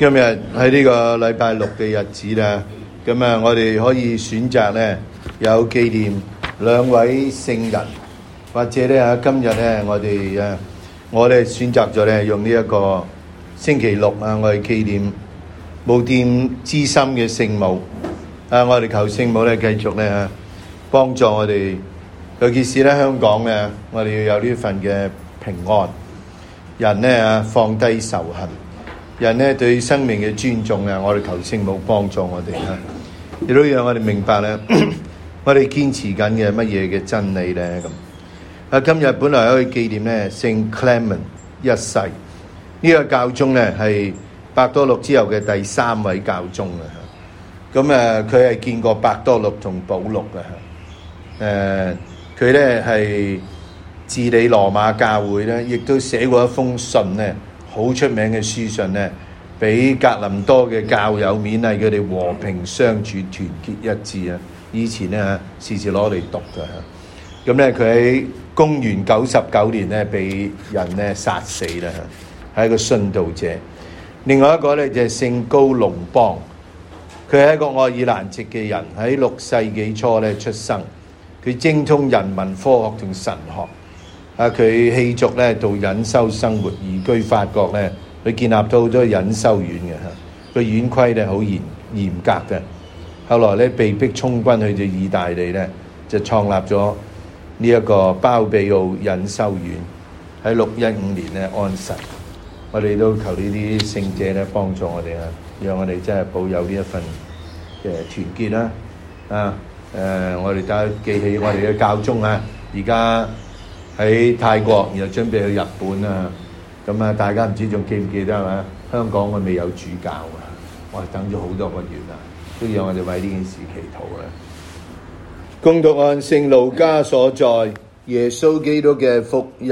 今日喺呢個禮拜六嘅日子啦，咁啊，我哋可以選擇咧有紀念兩位聖人，或者咧今日咧我哋選擇咗咧用呢一個星期六啊，我哋紀念無玷之心嘅聖母啊，我哋求聖母咧繼續咧幫助我哋，尤其是咧香港咧，我哋要有呢份嘅平安，人咧放低仇恨。人咧對生命嘅尊重啊，我哋求聖母幫助我哋啊，亦都讓我哋明白咧，我哋堅持緊嘅乜嘢嘅真理咧咁。啊，今日本來可以紀念咧聖 Clement 一世，呢個教宗咧係伯多祿之後嘅第3位教宗啊。咁啊，佢係見過伯多祿同保祿啊。佢咧係治理羅馬教會咧，亦都寫過一封信咧。好出名嘅書信咧，俾格林多嘅教友勉勵佢哋和平相處、團結一致啊！以前咧時時攞嚟讀㗎。咁咧佢喺公元99年咧被人咧殺死啦，係一個殉道者。另外一個咧就係聖高隆邦，佢係一個愛爾蘭籍嘅人，喺6世紀初咧出生，佢精通人文科學同神學。佢棄族咧到隱修生活，移居法國咧，佢建立到好多隱修院嘅。佢院規咧好嚴格嘅。後來咧被逼充軍去到意大利咧，就創立咗呢一個包庇奧隱修院，喺615年咧安神。我哋都求呢啲聖者咧幫助我哋啊，讓我哋真係保有呢一份嘅團結啦。我哋大家記起我哋嘅教宗啊，而家喺泰國，然後準備去日本啊！咁啊，大家唔知仲記唔記得係嘛？香港我未有主教啊，我係等咗好多個月啦，都讓我哋為呢件事祈禱啊！恭讀按聖路加所載耶穌基督嘅福音。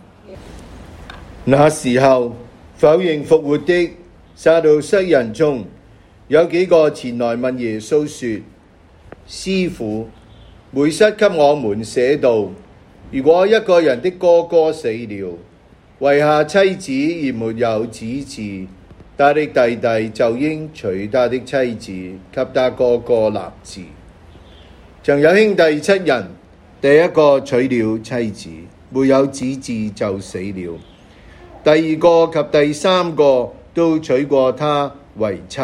那時候，否認復活的撒杜塞人中有幾個前來問耶穌說：師傅，梅瑟給我們寫道，如果一個人的哥哥死了，遺下妻子而沒有子嗣，他的弟弟就應娶他的妻子，給他哥哥立嗣。曾有兄弟7人，第一個娶了妻子，沒有子嗣就死了；第二個及第三個都娶過她為妻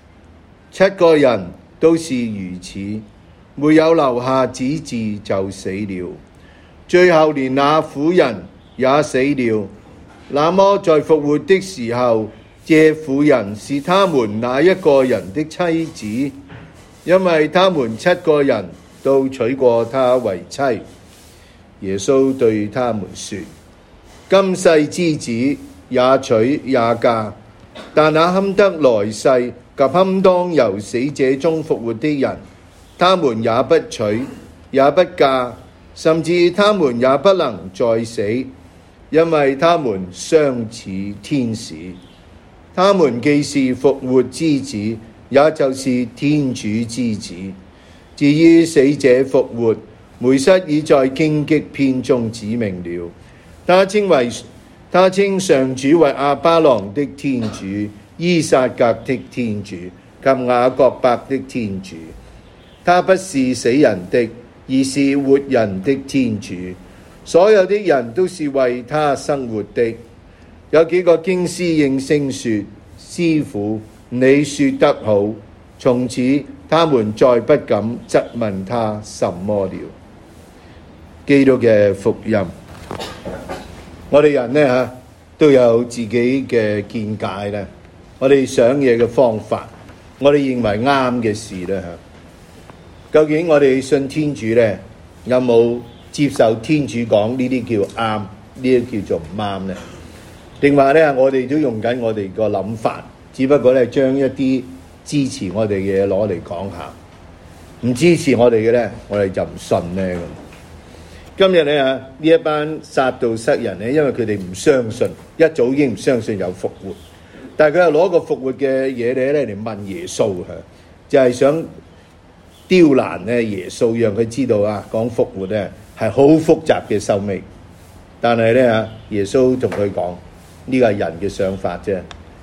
，7個人都是如此，沒有留下子嗣就死了。最後連那婦人也死了。那麼在復活的時候，這婦人是他們哪一個人的妻子？因為他們7個人都娶過她為妻。耶穌對他們說：今世之子也娶也嫁，但那堪得來世及堪當由死者中復活的人，他們也不娶也不嫁。甚至他們也不能再死，因為他們相似天使。他們既是復活之子，也就是天主之子。至於死者復活，梅瑟已在荊棘篇中指明了。他稱上主為亞巴郎的天主、依撒格的天主及雅各伯的天主。他不是死人的，而是活人的天主，所有的人都是為他生活的。有幾個經師應聲說：師傅，你說得好。從此他們再不敢質問他什麼了。基督嘅福音。我哋人呢都有自己嘅見解咧，我哋想嘢嘅方法，我哋認為啱嘅事咧。究竟我哋信天主呢，有冇接受天主講呢啲叫啱，呢啲叫做唔啱呢？定話呢，我哋都用緊我哋個諗法，只不過呢將一啲支持我哋嘅嘢攞嚟講下，唔支持我哋嘅呢，我哋就唔信呢。今日呢，呢一班撒杜塞人呢，因為佢哋唔相信，一早已經唔相信有復活，但係佢又攞個復活嘅嘢嚟問耶穌，就係想刁難咧耶穌，讓佢知道啊，講復活咧係好複雜嘅收尾。但係咧耶穌同佢講呢個係人嘅想法啫，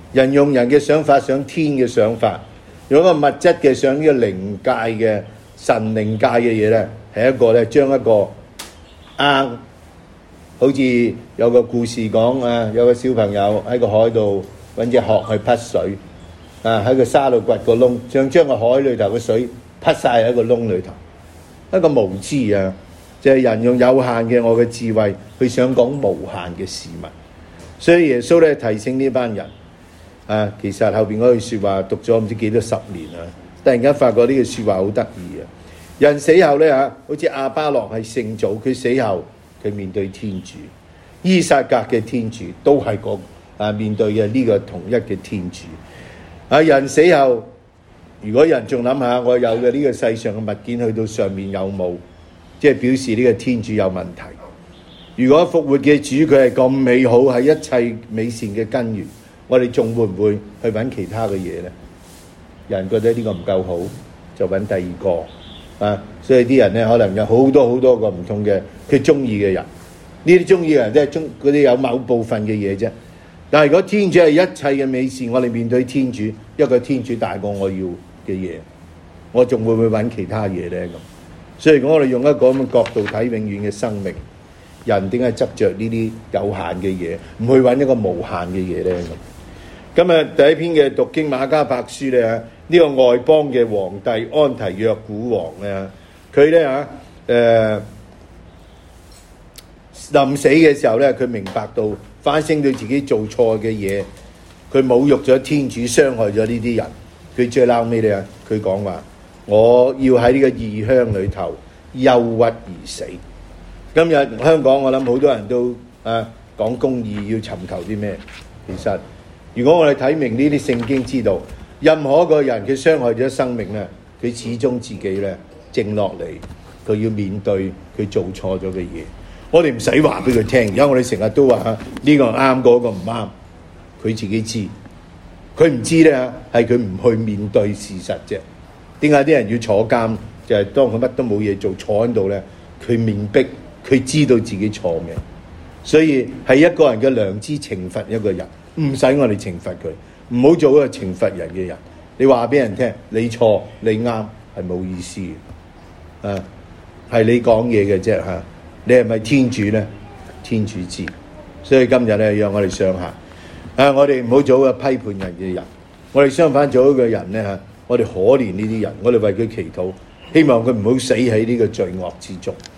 人用人嘅想法想天嘅想法，用一個物質嘅想呢個靈界嘅神靈界嘅嘢咧，係一個咧將一個好似有個故事講啊，有個小朋友喺個海度揾隻殼去潑水啊，喺個沙度掘個窿，想將個海裏頭嘅水潑晒喺個窿裏頭，一個無知啊！就係人用有限嘅我嘅智慧去想講無限嘅事物，所以耶穌咧提醒呢班人啊，其實後邊嗰句説話讀咗唔知幾多十年啦，突然間發覺呢句説話好得意啊！人死後咧嚇，好似亞巴郎係聖祖，佢死後佢面對天主，伊撒格嘅天主都係面對嘅呢個同一嘅天主。啊，人死後，如果人仲諗下我有嘅呢個世上嘅物件去到上面有冇？即係表示呢個天主有問題。如果復活嘅主佢係咁美好，係一切美善嘅根源，我哋仲會唔會去揾其他嘅嘢呢？人覺得呢個唔夠好，就揾第二個啊！所以啲人咧可能有好多個唔同嘅佢中意嘅人，呢啲中意嘅人即係嗰啲有某部分嘅嘢啫。但係如果天主係一切嘅美善，我哋面對天主，一個天主大過我要嘅嘢，我仲會唔會揾其他嘢呢？咁？所以如果我哋用一個咁嘅角度睇永遠嘅生命，人點解執着呢啲有限嘅嘢，唔去揾一個無限嘅嘢咧？咁今日第一篇嘅讀經馬加伯書咧，呢個外邦嘅皇帝安提約古王咧，佢咧臨死嘅時候咧，佢明白到反省到自己做錯嘅嘢，佢侮辱咗天主，傷害咗呢啲人。佢最嬲尾咧，佢講話：我要喺呢個異鄉裏頭憂鬱而死。今日香港我諗好多人都講公義，要尋求啲咩？其實如果我哋睇明呢啲聖經，知道任何一個人佢傷害咗生命咧，佢始終自己咧靜落嚟，佢要面對佢做錯咗嘅嘢。我哋唔使話俾佢聽，而家我哋成日都話呢個啱，嗰個唔啱，佢自己知。佢唔知咧，係佢唔去面對事實啫。點解啲人要坐監？就係當佢乜都冇嘢做，坐喺度咧，佢面壁，佢知道自己錯嘅。所以係一個人嘅良知懲罰一個人，唔使我哋懲罰佢，唔好做一個懲罰人嘅人。你話俾人聽，你錯你啱係冇意思嘅。係你講嘢嘅啫嚇。你係咪天主咧？天主知。所以今日咧，讓我哋想下。我哋唔好做一個批判人嘅人，我哋相反做一個人咧嚇，我哋可憐呢啲人，我哋為佢祈禱，希望佢唔好死喺呢個罪惡之中。